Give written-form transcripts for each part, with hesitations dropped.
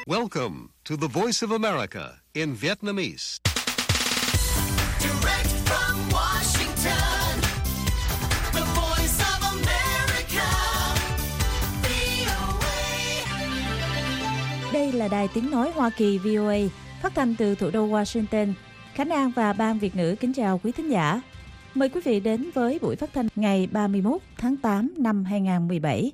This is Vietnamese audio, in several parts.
Welcome to the Voice of America in Vietnamese. Direct from Washington, the Voice of America, VOA. Đây là đài tiếng nói Hoa Kỳ VOA, phát thanh từ thủ đô Washington. Khánh An và Ban Việt ngữ kính chào quý thính giả. Mời quý vị đến với buổi phát thanh ngày 31 tháng 8 năm 2017.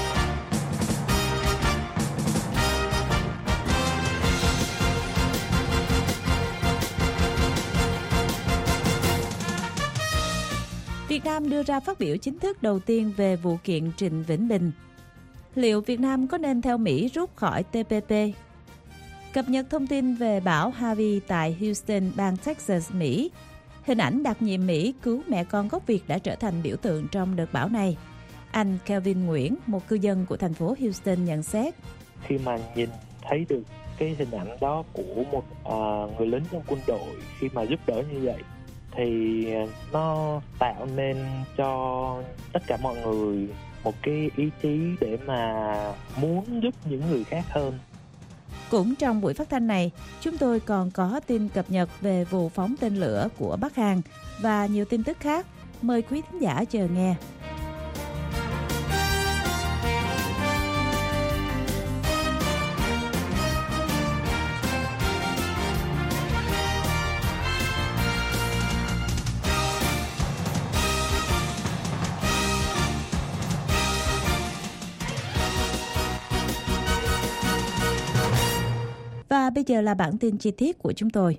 Việt Nam đưa ra phát biểu chính thức đầu tiên về vụ kiện Trịnh Vĩnh Bình. Liệu Việt Nam có nên theo Mỹ rút khỏi TPP? Cập nhật thông tin về bão Harvey tại Houston, bang Texas, Mỹ. Hình ảnh đặc nhiệm Mỹ cứu mẹ con gốc Việt đã trở thành biểu tượng trong đợt bão này. Anh Kelvin Nguyễn, một cư dân của thành phố Houston nhận xét. Khi mà nhìn thấy được cái hình ảnh đó của một người lính trong quân đội khi mà giúp đỡ như vậy, thì nó tạo nên cho tất cả mọi người một cái ý chí để mà muốn giúp những người khác hơn. Cũng trong buổi phát thanh này, chúng tôi còn có tin cập nhật về vụ phóng tên lửa của Bắc Hàn và nhiều tin tức khác. Mời quý thính giả chờ nghe. Và bây giờ là bản tin chi tiết của chúng tôi.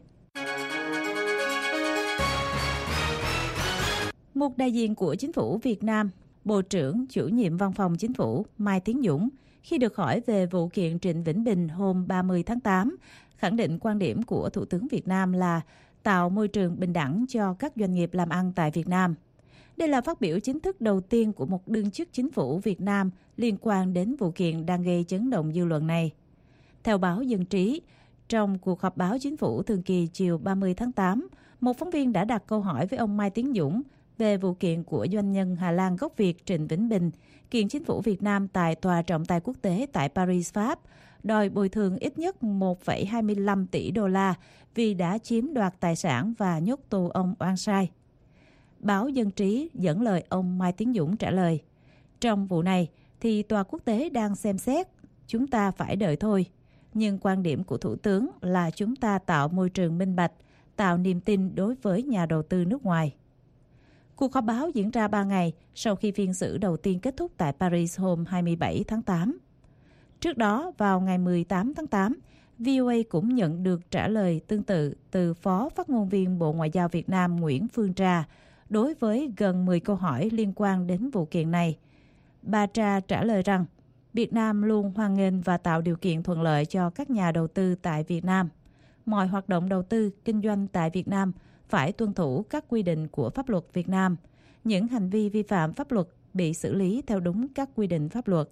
Một đại diện của Chính phủ Việt Nam, Bộ trưởng chủ nhiệm Văn phòng Chính phủ Mai Tiến Dũng, khi được hỏi về vụ kiện Trịnh Vĩnh Bình hôm 30 tháng 8, khẳng định quan điểm của Thủ tướng Việt Nam là tạo môi trường bình đẳng cho các doanh nghiệp làm ăn tại Việt Nam. Đây là phát biểu chính thức đầu tiên của một đương chức Chính phủ Việt Nam liên quan đến vụ kiện đang gây chấn động dư luận này. Theo báo Dân trí, trong cuộc họp báo Chính phủ thường kỳ chiều 30 tháng 8, một phóng viên đã đặt câu hỏi với ông Mai Tiến Dũng về vụ kiện của doanh nhân Hà Lan gốc Việt Trịnh Vĩnh Bình, kiện Chính phủ Việt Nam tại Tòa trọng tài quốc tế tại Paris, Pháp, đòi bồi thường ít nhất 1,25 tỷ đô la vì đã chiếm đoạt tài sản và nhốt tù ông oan sai. Báo Dân trí dẫn lời ông Mai Tiến Dũng trả lời, trong vụ này thì tòa quốc tế đang xem xét, chúng ta phải đợi thôi. Nhưng quan điểm của Thủ tướng là chúng ta tạo môi trường minh bạch, tạo niềm tin đối với nhà đầu tư nước ngoài. Cuộc họp báo diễn ra 3 ngày sau khi phiên xử đầu tiên kết thúc tại Paris hôm 27 tháng 8. Trước đó, vào ngày 18 tháng 8, VOA cũng nhận được trả lời tương tự từ Phó Phát ngôn viên Bộ Ngoại giao Việt Nam Nguyễn Phương Trà đối với gần 10 câu hỏi liên quan đến vụ kiện này. Bà Trà trả lời rằng, Việt Nam luôn hoan nghênh và tạo điều kiện thuận lợi cho các nhà đầu tư tại Việt Nam. Mọi hoạt động đầu tư, kinh doanh tại Việt Nam phải tuân thủ các quy định của pháp luật Việt Nam. Những hành vi vi phạm pháp luật bị xử lý theo đúng các quy định pháp luật.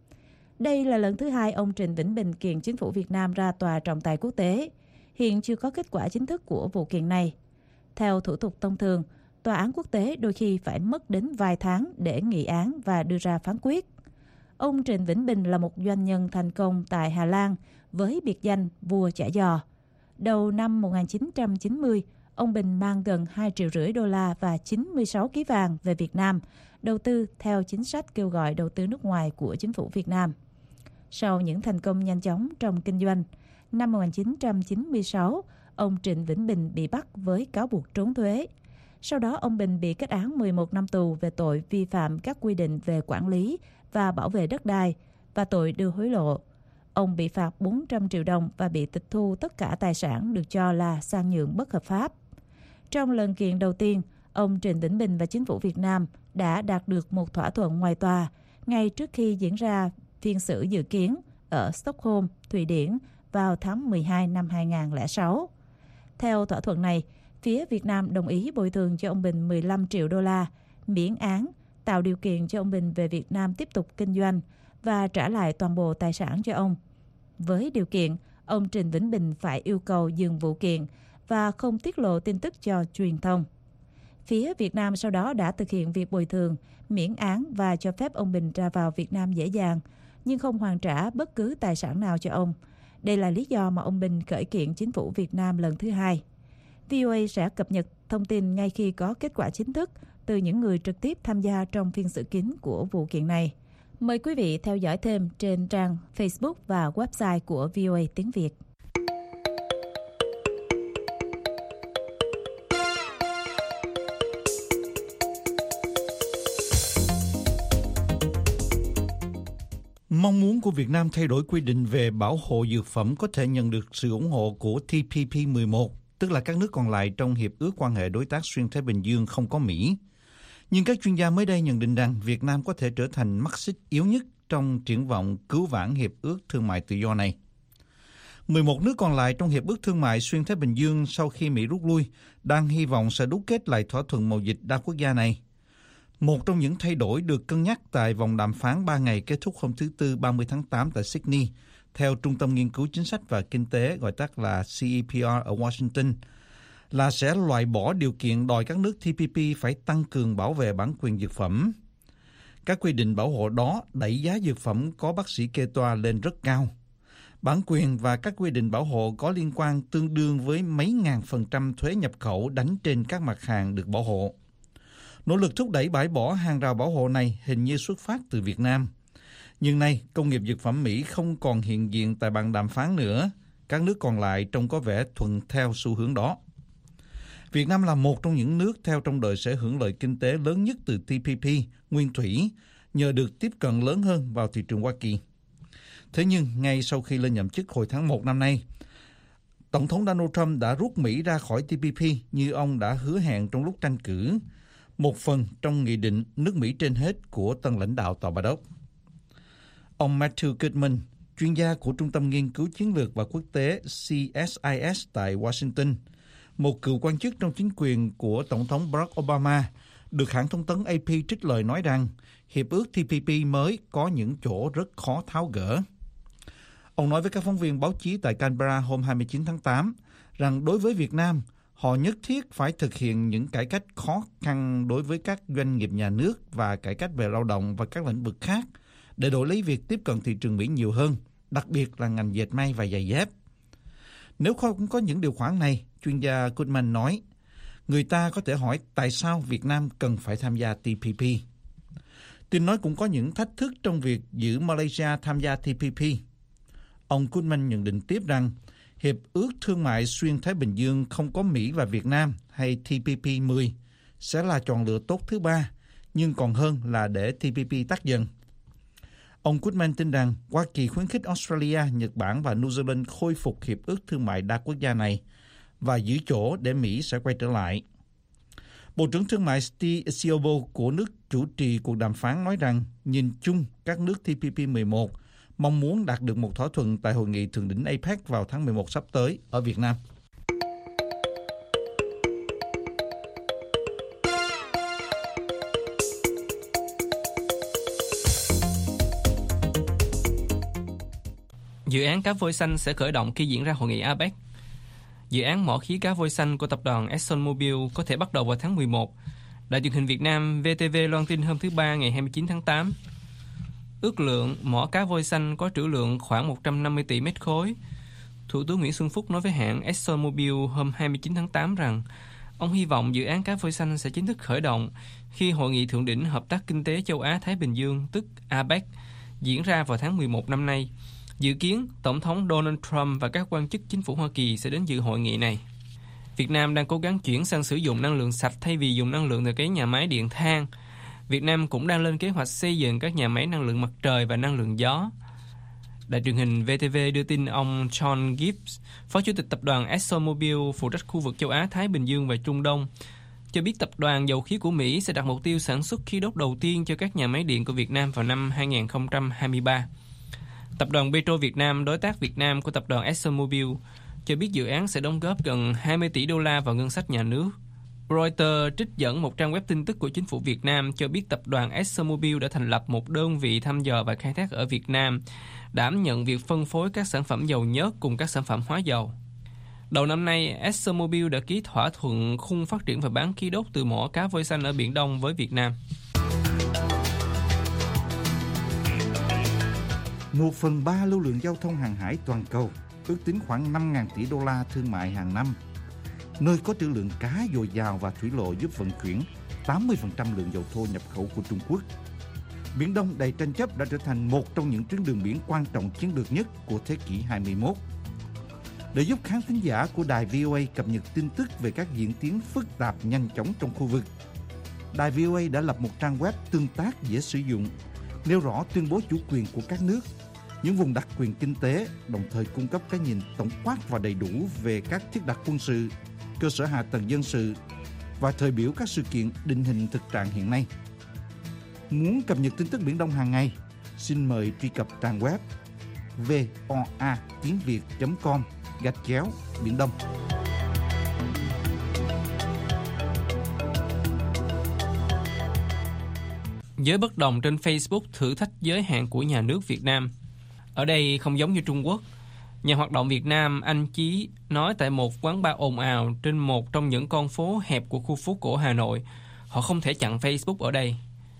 Đây là lần thứ hai ông Trịnh Vĩnh Bình kiện Chính phủ Việt Nam ra Tòa trọng tài quốc tế. Hiện chưa có kết quả chính thức của vụ kiện này. Theo thủ tục thông thường, tòa án quốc tế đôi khi phải mất đến vài tháng để nghị án và đưa ra phán quyết. Ông Trịnh Vĩnh Bình là một doanh nhân thành công tại Hà Lan với biệt danh vua chả giò. Đầu năm 1990, ông Bình mang gần 2,5 triệu đô la và 96 kg vàng về Việt Nam, đầu tư theo chính sách kêu gọi đầu tư nước ngoài của Chính phủ Việt Nam. Sau những thành công nhanh chóng trong kinh doanh, năm 1996, ông Trịnh Vĩnh Bình bị bắt với cáo buộc trốn thuế. Sau đó, ông Bình bị kết án 11 năm tù về tội vi phạm các quy định về quản lý và bảo vệ đất đai và tội đưa hối lộ. Ông bị phạt 400 triệu đồng và bị tịch thu tất cả tài sản được cho là sang nhượng bất hợp pháp. Trong lần kiện đầu tiên, ông Trịnh Vĩnh Bình và Chính phủ Việt Nam đã đạt được một thỏa thuận ngoài tòa ngay trước khi diễn ra phiên xử dự kiến ở Stockholm, Thụy Điển vào tháng 12 năm 2006. Theo thỏa thuận này, phía Việt Nam đồng ý bồi thường cho ông Bình 15 triệu đô la, miễn án, tạo điều kiện cho ông Bình về Việt Nam tiếp tục kinh doanh và trả lại toàn bộ tài sản cho ông. Với điều kiện, ông Trịnh Vĩnh Bình phải yêu cầu dừng vụ kiện và không tiết lộ tin tức cho truyền thông. Phía Việt Nam sau đó đã thực hiện việc bồi thường, miễn án và cho phép ông Bình ra vào Việt Nam dễ dàng, nhưng không hoàn trả bất cứ tài sản nào cho ông. Đây là lý do mà ông Bình khởi kiện chính phủ Việt Nam lần thứ hai. VOA sẽ cập nhật thông tin ngay khi có kết quả chính thức từ những người trực tiếp tham gia trong phiên xử kín của vụ kiện này. Mời quý vị theo dõi thêm trên trang Facebook và website của VOA tiếng Việt. Mong muốn của Việt Nam thay đổi quy định về bảo hộ dược phẩm có thể nhận được sự ủng hộ của TPP-11, tức là các nước còn lại trong Hiệp ước quan hệ đối tác xuyên Thái Bình Dương không có Mỹ. Nhưng các chuyên gia mới đây nhận định rằng Việt Nam có thể trở thành mắt xích yếu nhất trong triển vọng cứu vãn Hiệp ước Thương mại Tự do này. 11 nước còn lại trong Hiệp ước Thương mại xuyên Thái Bình Dương sau khi Mỹ rút lui đang hy vọng sẽ đúc kết lại thỏa thuận mậu dịch đa quốc gia này. Một trong những thay đổi được cân nhắc tại vòng đàm phán 3 ngày kết thúc hôm thứ Tư 30 tháng 8 tại Sydney, theo Trung tâm Nghiên cứu Chính sách và Kinh tế, gọi tắt là CEPR ở Washington, là sẽ loại bỏ điều kiện đòi các nước TPP phải tăng cường bảo vệ bản quyền dược phẩm. Các quy định bảo hộ đó đẩy giá dược phẩm có bác sĩ kê toa lên rất cao. Bản quyền và các quy định bảo hộ có liên quan tương đương với mấy ngàn % thuế nhập khẩu đánh trên các mặt hàng được bảo hộ. Nỗ lực thúc đẩy bãi bỏ hàng rào bảo hộ này hình như xuất phát từ Việt Nam. Nhưng nay, công nghiệp dược phẩm Mỹ không còn hiện diện tại bàn đàm phán nữa. Các nước còn lại trông có vẻ thuận theo xu hướng đó. Việt Nam là một trong những nước theo trông đợi sẽ hưởng lợi kinh tế lớn nhất từ TPP, nguyên thủy, nhờ được tiếp cận lớn hơn vào thị trường Hoa Kỳ. Thế nhưng, ngay sau khi lên nhậm chức hồi tháng 1 năm nay, Tổng thống Donald Trump đã rút Mỹ ra khỏi TPP như ông đã hứa hẹn trong lúc tranh cử, một phần trong nghị định nước Mỹ trên hết của tân lãnh đạo Tòa Bạch Ốc. Ông Matthew Goodman, chuyên gia của Trung tâm Nghiên cứu Chiến lược và Quốc tế CSIS tại Washington, một cựu quan chức trong chính quyền của Tổng thống Barack Obama, được hãng thông tấn AP trích lời nói rằng hiệp ước TPP mới có những chỗ rất khó tháo gỡ. Ông nói với các phóng viên báo chí tại Canberra hôm 29 tháng 8 rằng đối với Việt Nam, họ nhất thiết phải thực hiện những cải cách khó khăn đối với các doanh nghiệp nhà nước và cải cách về lao động và các lĩnh vực khác để đổi lấy việc tiếp cận thị trường Mỹ nhiều hơn, đặc biệt là ngành dệt may và giày dép. Nếu không có những điều khoản này, chuyên gia Goodman nói, người ta có thể hỏi tại sao Việt Nam cần phải tham gia TPP. Tin nói cũng có những thách thức trong việc giữ Malaysia tham gia TPP. Ông Goodman nhận định tiếp rằng Hiệp ước Thương mại xuyên Thái Bình Dương không có Mỹ và Việt Nam hay TPP-10 sẽ là chọn lựa tốt thứ ba, nhưng còn hơn là để TPP tắt dần. Ông Goodman tin rằng Hoa Kỳ khuyến khích Australia, Nhật Bản và New Zealand khôi phục Hiệp ước Thương mại đa quốc gia này và giữ chỗ để Mỹ sẽ quay trở lại. Bộ trưởng Thương mại Steve Siobo của nước chủ trì cuộc đàm phán nói rằng nhìn chung các nước TPP-11 mong muốn đạt được một thỏa thuận tại hội nghị thượng đỉnh APEC vào tháng 11 sắp tới ở Việt Nam. Dự án cá voi xanh sẽ khởi động khi diễn ra hội nghị APEC. Dự án mỏ khí cá voi xanh của tập đoàn ExxonMobil có thể bắt đầu vào tháng 11. Đài truyền hình Việt Nam VTV loan tin hôm thứ Ba ngày 29 tháng 8. Ước lượng mỏ cá voi xanh có trữ lượng khoảng 150 tỷ mét khối. Thủ tướng Nguyễn Xuân Phúc nói với hãng ExxonMobil hôm 29 tháng 8 rằng ông hy vọng dự án cá voi xanh sẽ chính thức khởi động khi Hội nghị Thượng đỉnh Hợp tác Kinh tế Châu Á-Thái Bình Dương, tức APEC, diễn ra vào tháng 11 năm nay. Dự kiến, Tổng thống Donald Trump và các quan chức chính phủ Hoa Kỳ sẽ đến dự hội nghị này. Việt Nam đang cố gắng chuyển sang sử dụng năng lượng sạch thay vì dùng năng lượng từ các nhà máy điện than. Việt Nam cũng đang lên kế hoạch xây dựng các nhà máy năng lượng mặt trời và năng lượng gió. Đài truyền hình VTV đưa tin ông John Gibbs, Phó Chủ tịch Tập đoàn ExxonMobil phụ trách khu vực châu Á, Thái Bình Dương và Trung Đông, cho biết Tập đoàn Dầu khí của Mỹ sẽ đặt mục tiêu sản xuất khí đốt đầu tiên cho các nhà máy điện của Việt Nam vào năm 2023. Tập đoàn Petro Việt Nam, đối tác Việt Nam của Tập đoàn ExxonMobil, cho biết dự án sẽ đóng góp gần 20 tỷ đô la vào ngân sách nhà nước. Reuters trích dẫn một trang web tin tức của chính phủ Việt Nam cho biết Tập đoàn ExxonMobil đã thành lập một đơn vị thăm dò và khai thác ở Việt Nam, đảm nhận việc phân phối các sản phẩm dầu nhớt cùng các sản phẩm hóa dầu. Đầu năm nay, ExxonMobil đã ký thỏa thuận khung phát triển và bán khí đốt từ mỏ cá voi xanh ở Biển Đông với Việt Nam. 1/3 lưu lượng giao thông hàng hải toàn cầu ước tính khoảng 5.000 tỷ đô la thương mại hàng năm, nơi có trữ lượng cá dồi dào và thủy lộ giúp vận chuyển 80% lượng dầu thô nhập khẩu của Trung Quốc. Biển Đông đầy tranh chấp đã trở thành một trong những tuyến đường biển quan trọng chiến lược nhất của thế kỷ 21. Để giúp khán thính giả của đài VOA cập nhật tin tức về các diễn tiến phức tạp nhanh chóng trong khu vực, đài VOA đã lập một trang web tương tác dễ sử dụng, nêu rõ tuyên bố chủ quyền của các nước, những vùng đặc quyền kinh tế, đồng thời cung cấp cái nhìn tổng quát và đầy đủ về các thiết đặt quân sự, cơ sở hạ tầng dân sự và thời biểu các sự kiện định hình thực trạng hiện nay. Muốn cập nhật tin tức Biển Đông hàng ngày, xin mời truy cập trang web voa.com/Biển Đông. Giới bất đồng trên Facebook thử thách giới hạn của nhà nước Việt Nam. Ở đây không giống như Trung Quốc. Nhà hoạt động Việt Nam Anh Chí nói tại một quán bar ồn ào trên một trong những con phố hẹp của khu phố cổ Hà Nội, họ không thể chặn Facebook ở đây.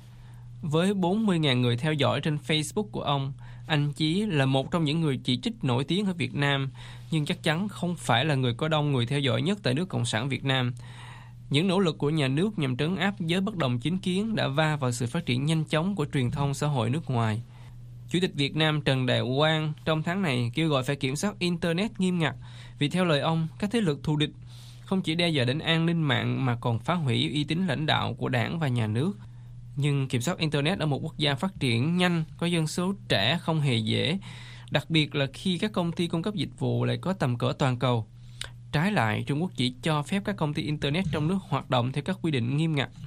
Với 40.000 người theo dõi trên Facebook của ông, anh Chí là một trong những người chỉ trích nổi tiếng ở Việt Nam, nhưng chắc chắn không phải là người có đông người theo dõi nhất tại nước Cộng sản Việt Nam. Những nỗ lực của nhà nước nhằm trấn áp giới bất đồng chính kiến đã va vào sự phát triển nhanh chóng của truyền thông xã hội nước ngoài. Chủ tịch Việt Nam Trần Đại Quang trong tháng này kêu gọi phải kiểm soát Internet nghiêm ngặt, vì theo lời ông, các thế lực thù địch không chỉ đe dọa đến an ninh mạng mà còn phá hủy uy tín lãnh đạo của đảng và nhà nước. Nhưng kiểm soát Internet ở một quốc gia phát triển nhanh, có dân số trẻ không hề dễ, đặc biệt là khi các công ty cung cấp dịch vụ lại có tầm cỡ toàn cầu. Trái lại, Trung Quốc chỉ cho phép các công ty Internet trong nước hoạt động theo các quy định nghiêm ngặt.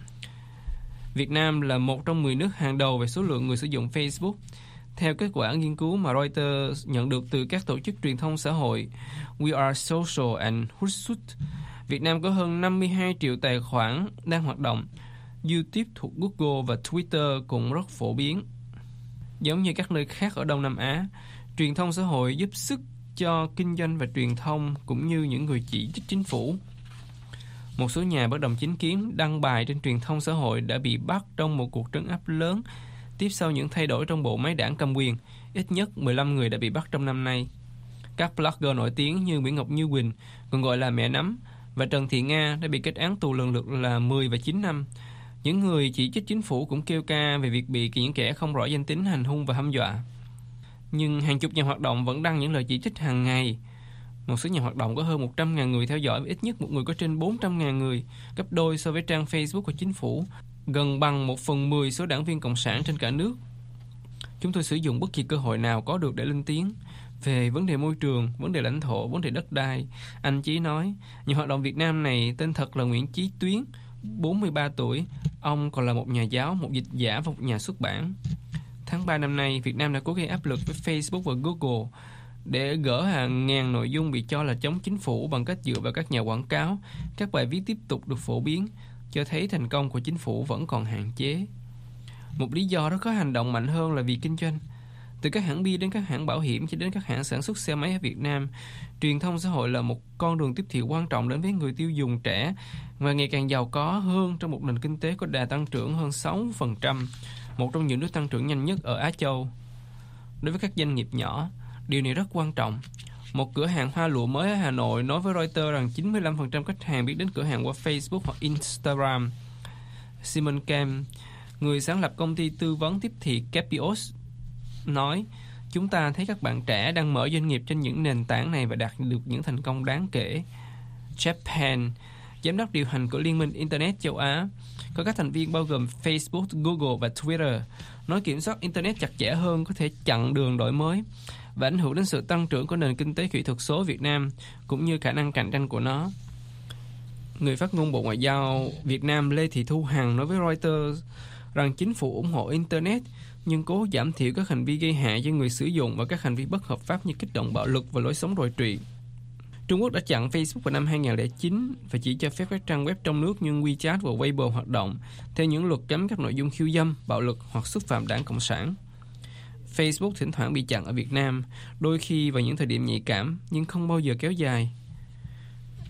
Việt Nam là một trong 10 nước hàng đầu về số lượng người sử dụng Facebook. Theo kết quả nghiên cứu mà Reuters nhận được từ các tổ chức truyền thông xã hội We Are Social and Hootsuite, Việt Nam có hơn 52 triệu tài khoản đang hoạt động. YouTube thuộc Google và Twitter cũng rất phổ biến. Giống như các nơi khác ở Đông Nam Á, truyền thông xã hội giúp sức cho kinh doanh và truyền thông cũng như những người chỉ trích chính phủ. Một số nhà bất đồng chính kiến đăng bài trên truyền thông xã hội đã bị bắt trong một cuộc trấn áp lớn tiếp sau những thay đổi trong bộ máy đảng cầm quyền. Ít nhất 15 người đã bị bắt trong năm nay. Các blogger nổi tiếng như Nguyễn Ngọc Như Quỳnh, còn gọi là Mẹ Nắm, và Trần Thị Nga đã bị kết án tù lần lượt là 10 và 9 năm. Những người chỉ trích chính phủ cũng kêu ca về việc bị những kẻ không rõ danh tính hành hung và hăm dọa. Nhưng hàng chục nhà hoạt động vẫn đăng những lời chỉ trích hàng ngày. Một số nhà hoạt động có hơn 100.000 người theo dõi và ít nhất một người có trên 400.000 người, gấp đôi so với trang Facebook của chính phủ, gần bằng 1/10 số đảng viên cộng sản trên cả nước. Chúng tôi sử dụng bất kỳ cơ hội nào có được để lên tiếng về vấn đề môi trường, vấn đề lãnh thổ, vấn đề đất đai. Anh Chí nói, nhà hoạt động Việt Nam này tên thật là Nguyễn Chí Tuyến, 43 tuổi. Ông còn là một nhà giáo, một dịch giả và một nhà xuất bản. Tháng 3 năm nay, Việt Nam đã cố gây áp lực với Facebook và Google để gỡ hàng ngàn nội dung bị cho là chống chính phủ bằng cách dựa vào các nhà quảng cáo. Các bài viết tiếp tục được phổ biến, cho thấy thành công của chính phủ vẫn còn hạn chế. Một lý do đó có hành động mạnh hơn là vì kinh doanh. Từ các hãng bia đến các hãng bảo hiểm cho đến các hãng sản xuất xe máy ở Việt Nam, truyền thông xã hội là một con đường tiếp thị quan trọng đến với người tiêu dùng trẻ và ngày càng giàu có hơn trong một nền kinh tế có đà tăng trưởng hơn 6%, một trong những nước tăng trưởng nhanh nhất ở Á Châu. Đối với các doanh nghiệp nhỏ, điều này rất quan trọng. Một cửa hàng hoa lụa mới ở Hà Nội nói với Reuters rằng 95% khách hàng biết đến cửa hàng qua Facebook hoặc Instagram. Simon Kem, người sáng lập công ty tư vấn tiếp thị Capios, nói, chúng ta thấy các bạn trẻ đang mở doanh nghiệp trên những nền tảng này và đạt được những thành công đáng kể. Jeff Penn, giám đốc điều hành của Liên minh Internet châu Á, có các thành viên bao gồm Facebook, Google và Twitter, nói kiểm soát Internet chặt chẽ hơn có thể chặn đường đổi mới và ảnh hưởng đến sự tăng trưởng của nền kinh tế kỹ thuật số Việt Nam cũng như khả năng cạnh tranh của nó. Người phát ngôn Bộ Ngoại giao Việt Nam Lê Thị Thu Hằng nói với Reuters rằng chính phủ ủng hộ Internet nhưng cố giảm thiểu các hành vi gây hại cho người sử dụng và các hành vi bất hợp pháp như kích động bạo lực và lối sống đồi trụy. Trung Quốc đã chặn Facebook vào năm 2009 và chỉ cho phép các trang web trong nước như WeChat và Weibo hoạt động theo những luật cấm các nội dung khiêu dâm, bạo lực hoặc xúc phạm Đảng Cộng sản. Facebook thỉnh thoảng bị chặn ở Việt Nam, đôi khi vào những thời điểm nhạy cảm nhưng không bao giờ kéo dài.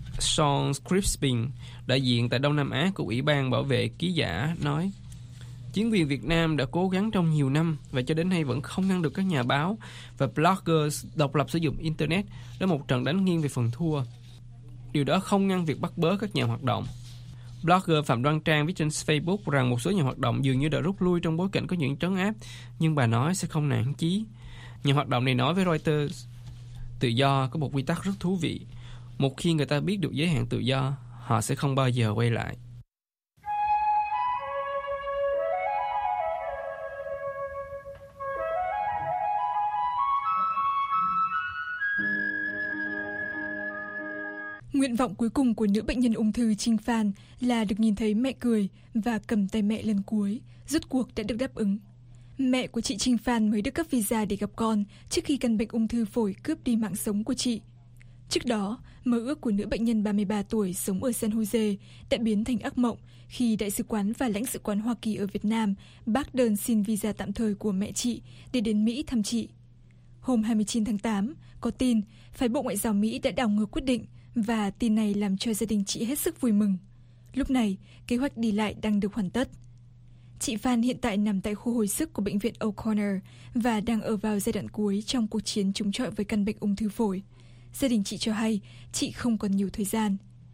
Sean Crispin, đại diện tại Đông Nam Á của Ủy ban Bảo vệ Ký giả, nói Chính quyền Việt Nam đã cố gắng trong nhiều năm và cho đến nay vẫn không ngăn được các nhà báo và blogger độc lập sử dụng Internet để một trận đánh nghiêng về phần thua. Điều đó không ngăn việc bắt bớ các nhà hoạt động. Blogger Phạm Đoan Trang viết trên Facebook rằng một số nhà hoạt động dường như đã rút lui trong bối cảnh có những trấn áp, nhưng bà nói sẽ không nản chí. Nhà hoạt động này nói với Reuters, tự do có một quy tắc rất thú vị. Một khi người ta biết được giới hạn tự do, họ sẽ không bao giờ quay lại. Nguyện vọng cuối cùng của nữ bệnh nhân ung thư Trinh Phan là được nhìn thấy mẹ cười và cầm tay mẹ lần cuối, rốt cuộc đã được đáp ứng. Mẹ của chị Trinh Phan mới được cấp visa để gặp con trước khi căn bệnh ung thư phổi cướp đi mạng sống của chị. Trước đó, mơ ước của nữ bệnh nhân 33 tuổi sống ở San Jose đã biến thành ác mộng khi Đại sứ quán và Lãnh sự quán Hoa Kỳ ở Việt Nam bác đơn xin visa tạm thời của mẹ chị để đến Mỹ thăm chị. Hôm 29 tháng 8, có tin phái bộ ngoại giao Mỹ đã đảo ngược quyết định và tin này làm cho gia đình chị hết sức vui mừng. Lúc này, kế hoạch đi lại đang được hoàn tất. Chị Phan hiện tại nằm tại khu hồi sức của bệnh viện O'Connor và đang ở vào giai đoạn cuối trong cuộc chiến chống chọi với căn bệnh ung thư phổi. Gia đình chị cho hay chị không còn nhiều thời gian.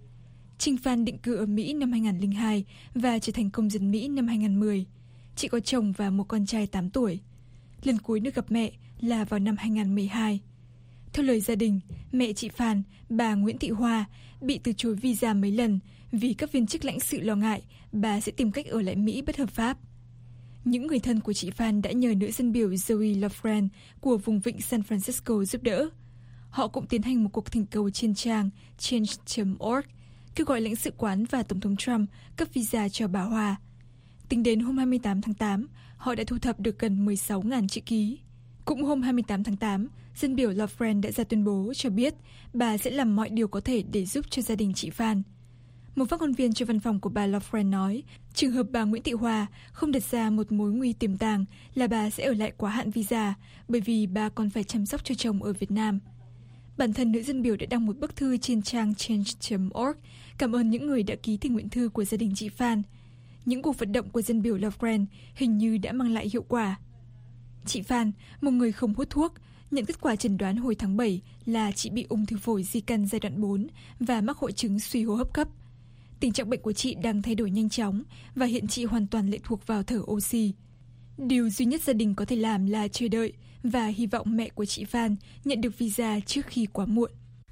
Trinh Phan định cư ở Mỹ năm 2002 và trở thành công dân Mỹ năm 2010. Chị có chồng và một con trai 8 tuổi. Lần cuối được gặp mẹ là vào năm 2012. Theo lời gia đình, mẹ chị Phan, bà Nguyễn Thị Hoa, bị từ chối visa mấy lần vì các viên chức lãnh sự lo ngại bà sẽ tìm cách ở lại Mỹ bất hợp pháp. Những người thân của chị Phan đã nhờ nữ dân biểu Zoe Lofgren của vùng vịnh San Francisco giúp đỡ. Họ cũng tiến hành một cuộc thỉnh cầu trên trang change.org, kêu gọi lãnh sự quán và Tổng thống Trump cấp visa cho bà Hoa. Tính đến hôm 28 tháng 8, họ đã thu thập được gần 16.000 chữ ký. Cũng hôm 28 tháng 8, dân biểu Lofgren đã ra tuyên bố cho biết bà sẽ làm mọi điều có thể để giúp cho gia đình chị Phan. Một phát ngôn viên cho văn phòng của bà Lofgren nói, trường hợp bà Nguyễn Thị Hoa không đặt ra một mối nguy tiềm tàng là bà sẽ ở lại quá hạn visa, bởi vì bà còn phải chăm sóc cho chồng ở Việt Nam. Bản thân nữ dân biểu đã đăng một bức thư trên trang change.org cảm ơn những người đã ký tình nguyện thư của gia đình chị Phan. Những cuộc vận động của dân biểu Lofgren hình như đã mang lại hiệu quả. Chị Phan, một người không hút thuốc, nhận kết quả chẩn đoán hồi tháng 7 là chị bị ung thư phổi di căn giai đoạn 4 và mắc hội chứng suy hô hấp cấp. Tình trạng bệnh của chị đang thay đổi nhanh chóng và hiện chị hoàn toàn lệ thuộc vào thở oxy. Điều duy nhất gia đình có thể làm là chờ đợi và hy vọng mẹ của chị Phan nhận được visa trước khi quá muộn.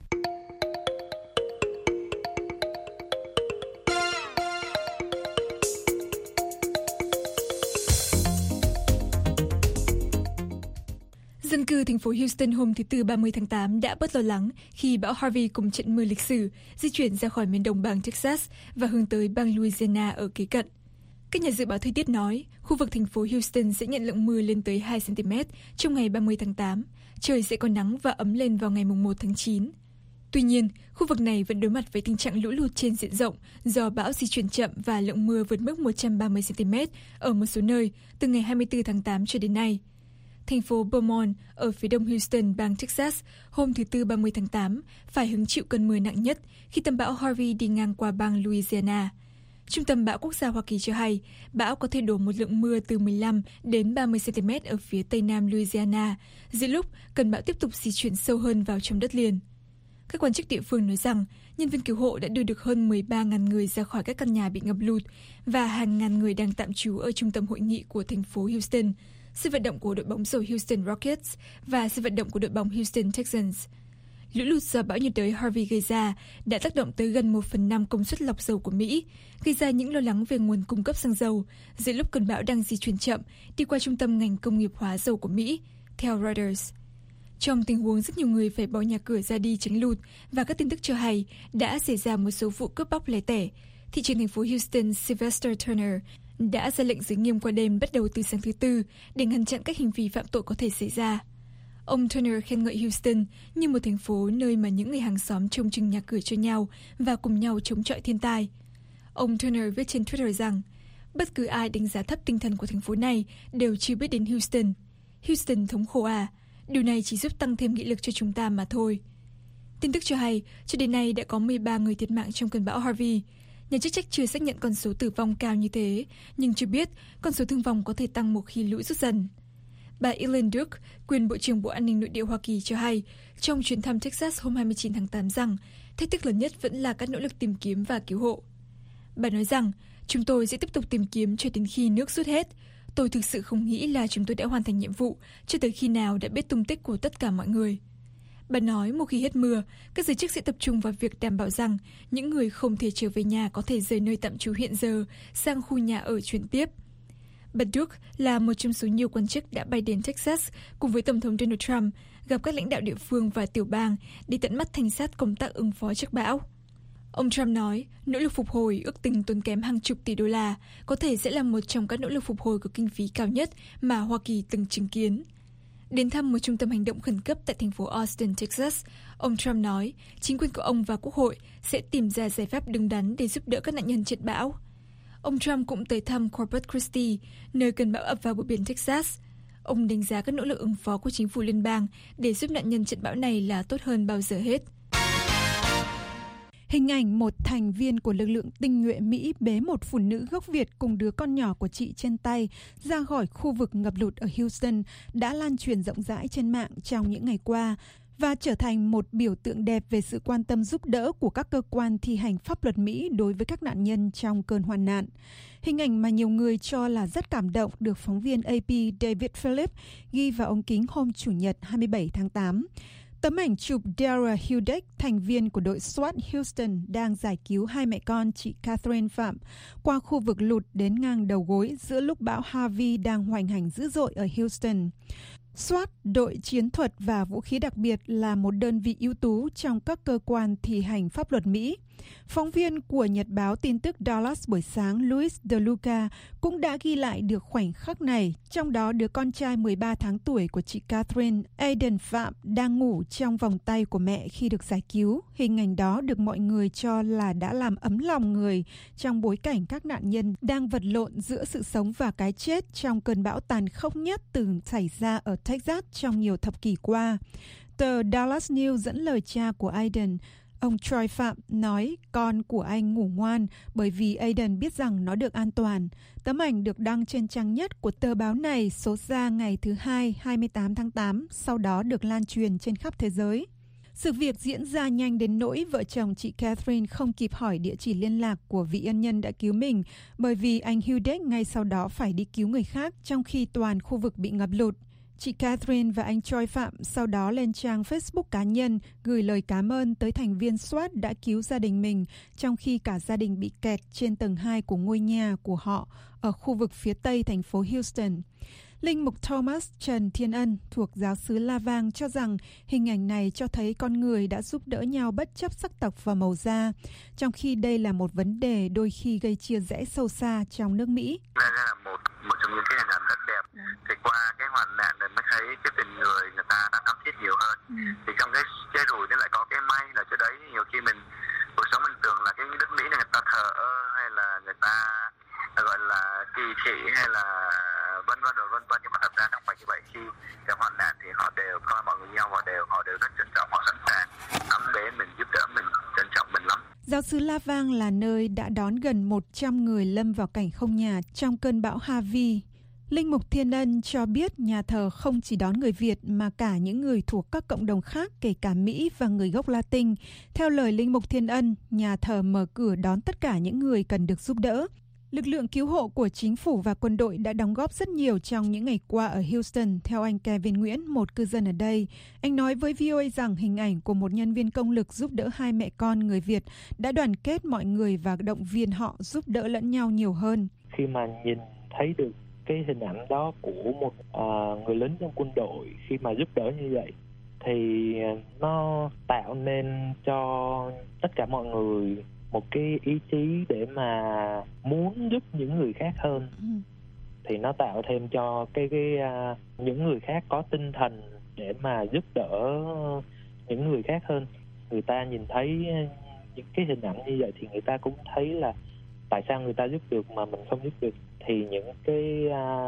Dân cư thành phố Houston hôm thứ Tư 30 tháng 8 đã bớt lo lắng khi bão Harvey cùng trận mưa lịch sử di chuyển ra khỏi miền đông bang Texas và hướng tới bang Louisiana ở kế cận. Các nhà dự báo thời tiết nói khu vực thành phố Houston sẽ nhận lượng mưa lên tới 2 cm trong ngày 30 tháng 8. Trời sẽ có nắng và ấm lên vào ngày 1 tháng 9. Tuy nhiên, khu vực này vẫn đối mặt với tình trạng lũ lụt trên diện rộng do bão di chuyển chậm và lượng mưa vượt mức 130 cm ở một số nơi từ ngày 24 tháng 8 cho đến nay. Thành phố Beaumont ở phía đông Houston, bang Texas, hôm thứ Tư 30 tháng 8 phải hứng chịu cơn mưa nặng nhất khi tâm bão Harvey đi ngang qua bang Louisiana. Trung tâm Bão Quốc gia Hoa Kỳ cho hay bão có thể đổ một lượng mưa từ 15 đến 30 cm ở phía tây nam Louisiana, giữa lúc cơn bão tiếp tục di chuyển sâu hơn vào trong đất liền. Các quan chức địa phương nói rằng nhân viên cứu hộ đã đưa được hơn 13.000 người ra khỏi các căn nhà bị ngập lụt và hàng ngàn người đang tạm trú ở trung tâm hội nghị của thành phố Houston, sân vận động của đội bóng rổ Houston Rockets và sân vận động của đội bóng Houston Texans. Lũ lụt do bão nhiệt đới Harvey gây ra đã tác động tới gần 1/5 công suất lọc dầu của Mỹ, gây ra những lo lắng về nguồn cung cấp xăng dầu giữa lúc cơn bão đang di chuyển chậm đi qua trung tâm ngành công nghiệp hóa dầu của Mỹ, theo Reuters. Trong tình huống rất nhiều người phải bỏ nhà cửa ra đi tránh lụt và các tin tức cho hay đã xảy ra một số vụ cướp bóc lẻ tẻ, thị trưởng thành phố Houston Sylvester Turner đã ra lệnh giới nghiêm qua đêm bắt đầu từ sáng thứ Tư để ngăn chặn các hành vi phạm tội có thể xảy ra. Ông Turner khen ngợi Houston như một thành phố nơi mà những người hàng xóm trông chừng nhà cửa cho nhau và cùng nhau chống chọi thiên tai. Ông Turner viết trên Twitter rằng bất cứ ai đánh giá thấp tinh thần của thành phố này đều chưa biết đến Houston. Houston thống khổ à? Điều này chỉ giúp tăng thêm nghị lực cho chúng ta mà thôi. Tin tức cho hay, cho đến nay đã có 13 người thiệt mạng trong cơn bão Harvey. Nhà chức trách chưa xác nhận con số tử vong cao như thế, nhưng cho biết con số thương vong có thể tăng một khi lũ rút dần. Bà Ellen Duke, quyền Bộ trưởng Bộ An ninh Nội địa Hoa Kỳ cho hay trong chuyến thăm Texas hôm 29 tháng 8 rằng thách thức lớn nhất vẫn là các nỗ lực tìm kiếm và cứu hộ. Bà nói rằng, chúng tôi sẽ tiếp tục tìm kiếm cho đến khi nước rút hết. Tôi thực sự không nghĩ là chúng tôi đã hoàn thành nhiệm vụ cho tới khi nào đã biết tung tích của tất cả mọi người. Bà nói một khi hết mưa, các giới chức sẽ tập trung vào việc đảm bảo rằng những người không thể trở về nhà có thể rời nơi tạm trú hiện giờ sang khu nhà ở chuyển tiếp. Bà Duke là một trong số nhiều quan chức đã bay đến Texas cùng với Tổng thống Donald Trump gặp các lãnh đạo địa phương và tiểu bang để tận mắt thanh sát công tác ứng phó trước bão. Ông Trump nói nỗ lực phục hồi ước tính tốn kém hàng chục tỷ đô la, có thể sẽ là một trong các nỗ lực phục hồi có kinh phí cao nhất mà Hoa Kỳ từng chứng kiến. Đến thăm một trung tâm hành động khẩn cấp tại thành phố Austin, Texas, ông Trump nói chính quyền của ông và Quốc hội sẽ tìm ra giải pháp đúng đắn để giúp đỡ các nạn nhân trận bão. Ông Trump cũng tới thăm Corpus Christi, nơi cơn bão ập vào bờ biển Texas. Ông đánh giá các nỗ lực ứng phó của chính phủ liên bang để giúp nạn nhân trận bão này là tốt hơn bao giờ hết. Hình ảnh một thành viên của lực lượng tinh nhuệ Mỹ bế một phụ nữ gốc Việt cùng đứa con nhỏ của chị trên tay ra khỏi khu vực ngập lụt ở Houston đã lan truyền rộng rãi trên mạng trong những ngày qua và trở thành một biểu tượng đẹp về sự quan tâm giúp đỡ của các cơ quan thi hành pháp luật Mỹ đối với các nạn nhân trong cơn hoạn nạn. Hình ảnh mà nhiều người cho là rất cảm động được phóng viên AP David Phillips ghi vào ống kính hôm Chủ nhật 27 tháng 8. Tấm ảnh chụp Dara Hudak, thành viên của đội SWAT Houston, đang giải cứu hai mẹ con chị Catherine Phạm qua khu vực lụt đến ngang đầu gối giữa lúc bão Harvey đang hoành hành dữ dội ở Houston. SWAT, đội chiến thuật và vũ khí đặc biệt, là một đơn vị ưu tú trong các cơ quan thi hành pháp luật Mỹ. Phóng viên của nhật báo tin tức Dallas buổi sáng Louis DeLuca cũng đã ghi lại được khoảnh khắc này, trong đó đứa con trai 13 tháng tuổi của chị Catherine, Aiden Phạm, đang ngủ trong vòng tay của mẹ khi được giải cứu. Hình ảnh đó được mọi người cho là đã làm ấm lòng người trong bối cảnh các nạn nhân đang vật lộn giữa sự sống và cái chết trong cơn bão tàn khốc nhất từng xảy ra ở Texas trong nhiều thập kỷ qua. Tờ Dallas News dẫn lời cha của Aiden, ông Troy Phạm, nói con của anh ngủ ngoan bởi vì Aiden biết rằng nó được an toàn. Tấm ảnh được đăng trên trang nhất của tờ báo này số ra ngày thứ Hai, 28 tháng 8, sau đó được lan truyền trên khắp thế giới. Sự việc diễn ra nhanh đến nỗi vợ chồng chị Catherine không kịp hỏi địa chỉ liên lạc của vị ân nhân đã cứu mình, bởi vì anh Hudak ngay sau đó phải đi cứu người khác trong khi toàn khu vực bị ngập lụt. Chị Catherine và anh Troy Phạm sau đó lên trang Facebook cá nhân gửi lời cảm ơn tới thành viên SWAT đã cứu gia đình mình trong khi cả gia đình bị kẹt trên tầng 2 của ngôi nhà của họ ở khu vực phía tây thành phố Houston. Linh mục Thomas Trần Thiên Ân thuộc giáo xứ La Vang cho rằng hình ảnh này cho thấy con người đã giúp đỡ nhau bất chấp sắc tộc và màu da, trong khi đây là một vấn đề đôi khi gây chia rẽ sâu xa trong nước Mỹ. Đây là một trong những cái hình ảnh rất đẹp. Thì qua cái hoạn nạn này mới thấy cái tình người ta đã thắm thiết nhiều hơn. Thì trong cái rủi nó lại có cái may là chỗ đấy nhiều khi mình cuộc sống mình tưởng là cái nước Mỹ này người ta thờ ơ hay là người ta gọi là kỳ thị hay là vân vân nhưng mà thật ra không phải như vậy. Khi gặp hoạn nạn thì họ đều coi mọi người nhau, họ đều rất trân trọng, họ sẵn sàng ấm bế mình, giúp đỡ mình, trân trọng mình lắm. Giáo xứ La Vang là nơi đã đón gần 100 người lâm vào cảnh không nhà trong cơn bão Harvey. Linh mục Thiên Ân cho biết nhà thờ không chỉ đón người Việt mà cả những người thuộc các cộng đồng khác, kể cả Mỹ và người gốc Latin. Theo lời Linh mục Thiên Ân, nhà thờ mở cửa đón tất cả những người cần được giúp đỡ. Lực lượng cứu hộ của chính phủ và quân đội đã đóng góp rất nhiều trong những ngày qua ở Houston, theo anh Kevin Nguyễn, một cư dân ở đây. Anh nói với VOA rằng hình ảnh của một nhân viên công lực giúp đỡ hai mẹ con người Việt đã đoàn kết mọi người và động viên họ giúp đỡ lẫn nhau nhiều hơn. Khi mà nhìn thấy được cái hình ảnh đó của một người lính trong quân đội khi mà giúp đỡ như vậy thì nó tạo nên cho tất cả mọi người một cái ý chí để mà muốn giúp những người khác hơn. Thì nó tạo thêm cho những người khác có tinh thần để mà giúp đỡ những người khác hơn. Người ta nhìn thấy những cái hình ảnh như vậy thì người ta cũng thấy là tại sao người ta giúp được mà mình không giúp được. Thì những cái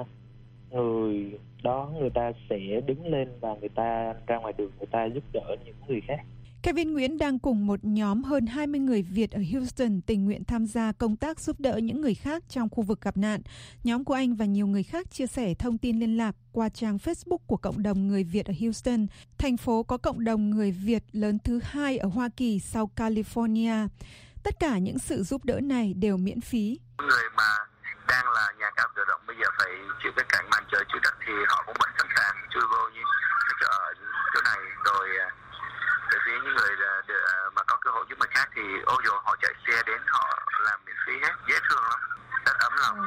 người đó người ta sẽ đứng lên và người ta ra ngoài đường, người ta giúp đỡ những người khác. Kevin Nguyễn đang cùng một nhóm hơn 20 người Việt ở Houston tình nguyện tham gia công tác giúp đỡ những người khác trong khu vực gặp nạn. Nhóm của anh và nhiều người khác chia sẻ thông tin liên lạc qua trang Facebook của cộng đồng người Việt ở Houston, thành phố có cộng đồng người Việt lớn thứ 2 ở Hoa Kỳ sau California. Tất cả những sự giúp đỡ này đều miễn phí. Người mà đang là nhà cao cửa rộng bây giờ phải chịu cái cảnh màn trời chiếu đất thì họ cũng vẫn sẵn sàng chui vô những chỗ ở chỗ này. Rồi về phía những người mà có cơ hội giúp người khác thì ôi dồi họ chạy xe đến họ làm miễn phí hết, dễ thương lắm, rất ấm lòng.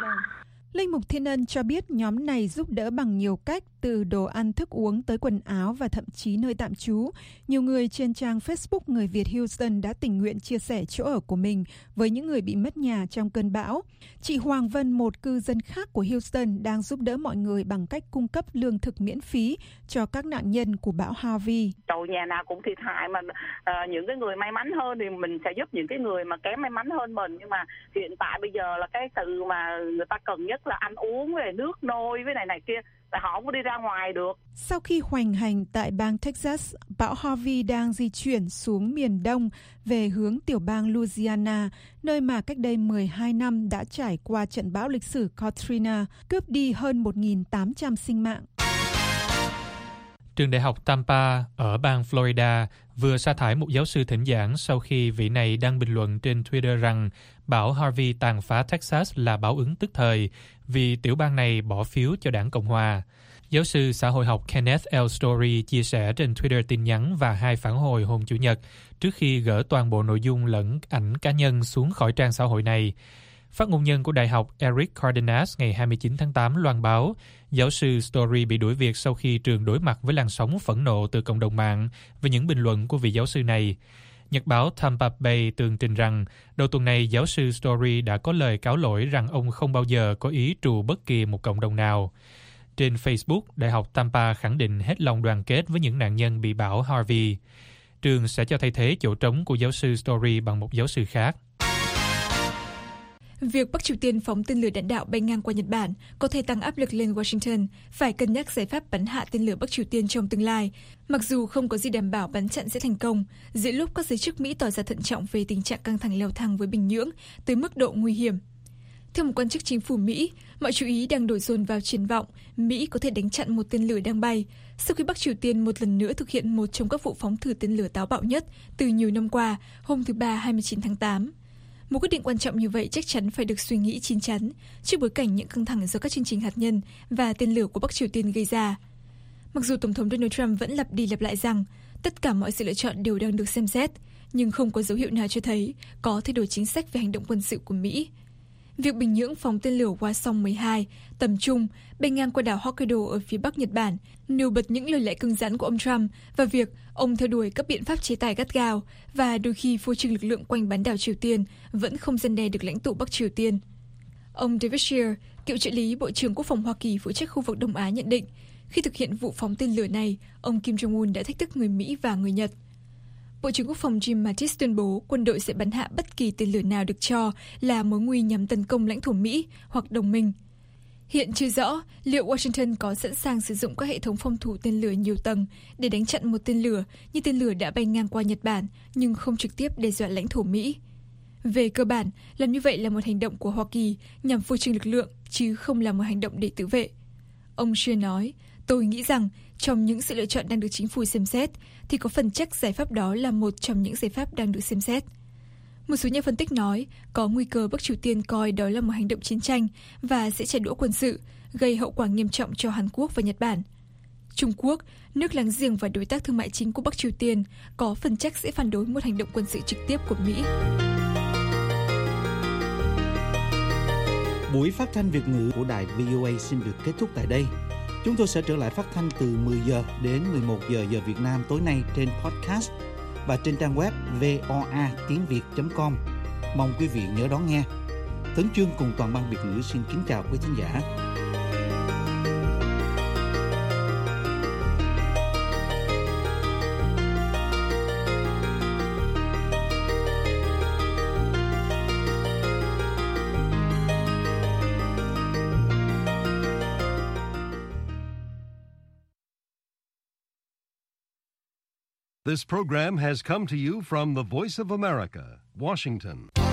Linh Mục Thiên Ân cho biết nhóm này giúp đỡ bằng nhiều cách, từ đồ ăn thức uống tới quần áo và thậm chí nơi tạm trú. Nhiều người trên trang Facebook người Việt Houston đã tình nguyện chia sẻ chỗ ở của mình với những người bị mất nhà trong cơn bão. Chị Hoàng Vân, một cư dân khác của Houston, đang giúp đỡ mọi người bằng cách cung cấp lương thực miễn phí cho các nạn nhân của bão Harvey. Trời, nhà nào cũng thiệt hại mà những cái người may mắn hơn thì mình sẽ giúp những cái người mà kém may mắn hơn mình. Nhưng mà hiện tại bây giờ là cái sự mà người ta cần nhất là ăn uống với nước nôi với này kia, tại họ không có đi ra ngoài được. Sau khi hoành hành tại bang Texas, bão Harvey đang di chuyển xuống miền đông về hướng tiểu bang Louisiana, nơi mà cách đây 12 năm đã trải qua trận bão lịch sử Katrina, cướp đi hơn 1.800 sinh mạng. Trường đại học Tampa ở bang Florida vừa sa thải một giáo sư thỉnh giảng sau khi vị này đăng bình luận trên Twitter rằng bão Harvey tàn phá Texas là báo ứng tức thời vì tiểu bang này bỏ phiếu cho đảng Cộng hòa. Giáo sư xã hội học Kenneth L. Story chia sẻ trên Twitter tin nhắn và 2 phản hồi hôm Chủ nhật trước khi gỡ toàn bộ nội dung lẫn ảnh cá nhân xuống khỏi trang xã hội này. Phát ngôn nhân của Đại học Eric Cardenas ngày 29 tháng 8 loan báo giáo sư Story bị đuổi việc sau khi trường đối mặt với làn sóng phẫn nộ từ cộng đồng mạng về những bình luận của vị giáo sư này. Nhật báo Tampa Bay tường trình rằng đầu tuần này giáo sư Story đã có lời cáo lỗi rằng ông không bao giờ có ý trù bất kỳ một cộng đồng nào. Trên Facebook, Đại học Tampa khẳng định hết lòng đoàn kết với những nạn nhân bị bão Harvey. Trường sẽ cho thay thế chỗ trống của giáo sư Story bằng một giáo sư khác. Việc Bắc Triều Tiên phóng tên lửa đạn đạo bay ngang qua Nhật Bản có thể tăng áp lực lên Washington phải cân nhắc giải pháp bắn hạ tên lửa Bắc Triều Tiên trong tương lai, mặc dù không có gì đảm bảo bắn chặn sẽ thành công, giữa lúc các giới chức Mỹ tỏ ra thận trọng về tình trạng căng thẳng leo thang với Bình Nhưỡng tới mức độ nguy hiểm. Theo một quan chức chính phủ Mỹ, mọi chú ý đang đổ dồn vào triển vọng Mỹ có thể đánh chặn một tên lửa đang bay sau khi Bắc Triều Tiên một lần nữa thực hiện một trong các vụ phóng thử tên lửa táo bạo nhất từ nhiều năm qua, hôm thứ Ba 29 tháng 8. Một quyết định quan trọng như vậy chắc chắn phải được suy nghĩ chín chắn trước bối cảnh những căng thẳng do các chương trình hạt nhân và tên lửa của Bắc Triều Tiên gây ra. Mặc dù Tổng thống Donald Trump vẫn lặp đi lặp lại rằng tất cả mọi sự lựa chọn đều đang được xem xét, nhưng không có dấu hiệu nào cho thấy có thay đổi chính sách về hành động quân sự của Mỹ. Việc Bình Nhưỡng phóng tên lửa Hwasong-12 tầm trung bay ngang qua đảo Hokkaido ở phía bắc Nhật Bản nêu bật những lời lẽ cứng rắn của ông Trump và việc ông theo đuổi các biện pháp chế tài gắt gao và đôi khi phô trương lực lượng quanh bán đảo Triều Tiên vẫn không răn đe được lãnh tụ Bắc Triều Tiên. Ông David Shear, cựu trợ lý Bộ trưởng Quốc phòng Hoa Kỳ phụ trách khu vực Đông Á nhận định, khi thực hiện vụ phóng tên lửa này, ông Kim Jong-un đã thách thức người Mỹ và người Nhật. Bộ trưởng Quốc phòng Jim Mattis tuyên bố quân đội sẽ bắn hạ bất kỳ tên lửa nào được cho là mối nguy nhắm tấn công lãnh thổ Mỹ hoặc đồng minh. Hiện chưa rõ liệu Washington có sẵn sàng sử dụng các hệ thống phòng thủ tên lửa nhiều tầng để đánh chặn một tên lửa như tên lửa đã bay ngang qua Nhật Bản nhưng không trực tiếp đe dọa lãnh thổ Mỹ. Về cơ bản, làm như vậy là một hành động của Hoa Kỳ nhằm phô trương lực lượng chứ không là một hành động để tự vệ. Ông Shear nói, tôi nghĩ rằng trong những sự lựa chọn đang được chính phủ xem xét thì có phần chắc giải pháp đó là một trong những giải pháp đang được xem xét. Một số nhà phân tích nói có nguy cơ Bắc Triều Tiên coi đó là một hành động chiến tranh và sẽ trả đũa quân sự, gây hậu quả nghiêm trọng cho Hàn Quốc và Nhật Bản. Trung Quốc, nước láng giềng và đối tác thương mại chính của Bắc Triều Tiên, có phần chắc sẽ phản đối một hành động quân sự trực tiếp của Mỹ. Buổi phát thanh Việt ngữ của đài VOA xin được kết thúc tại đây. Chúng tôi sẽ trở lại phát thanh từ 10 giờ đến 11 giờ giờ Việt Nam tối nay trên podcast và trên trang web voatiengviet.com. Mong quý vị nhớ đón nghe. Tấn Chương cùng toàn ban Việt ngữ xin kính chào quý thính giả. This program has come to you from the Voice of America, Washington.